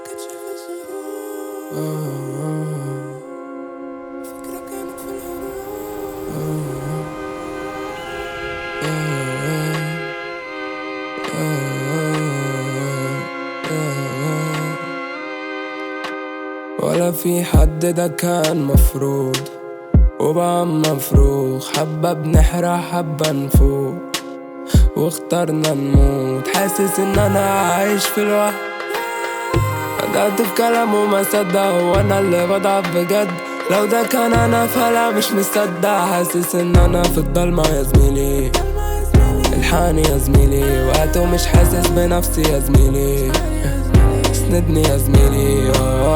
ولا في حد ده كان مفروض وبقى مفروخ، حبة بنحرق حبة نفوق واخترنا نموت. حاسس ان انا عايش في الوهم، بدأت في كلامه ما صدق، هو انا اللي بضعف بجد؟ لو ده كان انا فلا مش مصدق. حاسس ان انا في الضلمة يا زميلي، الحاني يا زميلي، وقته مش حاسس بنفسي يا زميلي، اسندني يا زميلي.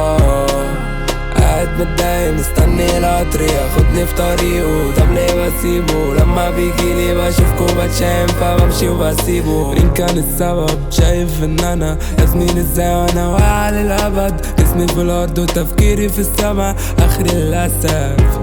قاعد متضايق مستني القطر ياخدني في طريقه، طب ليه بسيبه؟ لما بيجيلي بشوفكوا بتشايم فبمشي وبسيبه. مين كان السبب؟ شايف ان انا يا زميلي ازاي وانا واقع للابد، اسمي في الارض وتفكيري في السما، اخري للاسف.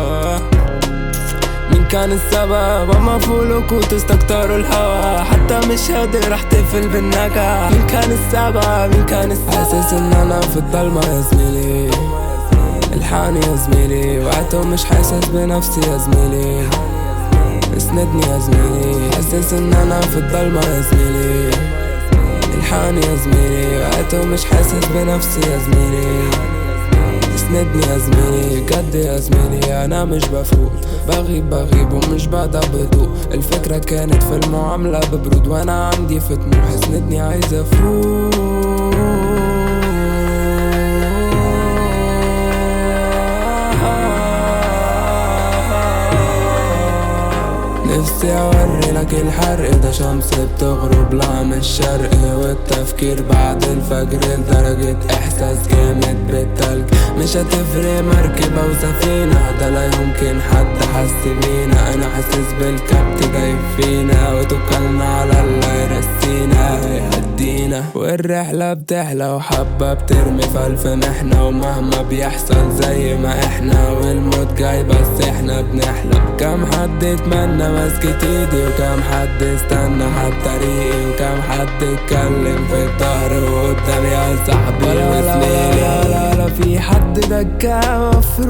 مين كان السبب؟ اما فولكوا تستكتروا الهوا، حتى مش قادر احتفل بالنجاح. مين كان السبب؟ مين كان السبب؟ حاسس ان انا في الضلمة يا زميلي، الحاني يا زميلي، وقته مش حاسس بنفسي يا زميلي، اسندني يا زميلي. حاسس ان انا في الضلمة يا زميلي، الحاني يا زميلي، وقته مش حاسس بنفسي يا زميلي، اسندني يا زميلي. جد يا زميلي انا مش بفوق، بغيب ومش بقدر بهدوء. الفكرة كانت في المعاملة ببرود، وانا عندي في طموح، اسندني عايز افوق. نفسي اوري لك الحرق ده، شمس بتغرب لا من الشرق، والتفكير بعد الفجر لدرجة احساس جامد بالتلج. مش هتفرق مركبة وسفينة، ده لا يمكن حد حس بينا. انا حاسس بالكبت جاي فينا، وتوكلنا على الله يرسينا يهدينا. والرحلة بتحلى وحبة بترمي في الف محنة، ومهما بيحصل زي ما احنا، والموت جاي بس احنا بنحلم. كم حد اتمنى مسكت ايدي، وكم حد استنى حد طريقي، وكم حد اتكلم في الظهر وقدامي يا صاحبي وزميلي. لا في حد دكا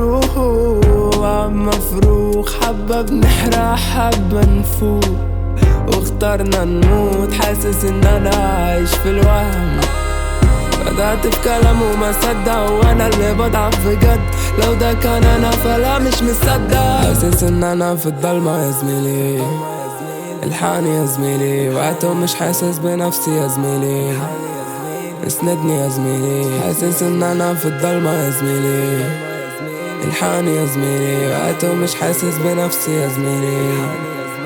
مفروخ، حبة بنحرق حبة نفوق واخترنا نموت. حاسس ان انا عايش في الوهم، بدأت في كلامه ما صدق، وانا اللي بضعف بجد. لو ده كان انا فلا مش مصدق. حاسس ان انا في الضلمة يا زميلي، الحاني يا زميلي، وقته مش حاسس بنفسي يا زميلي، اسندني يا زميلي. حاسس ان انا في الضلمة يا زميلي، الحاني يا زميلي، وقته مش حاسس بنفسي يا زميلي،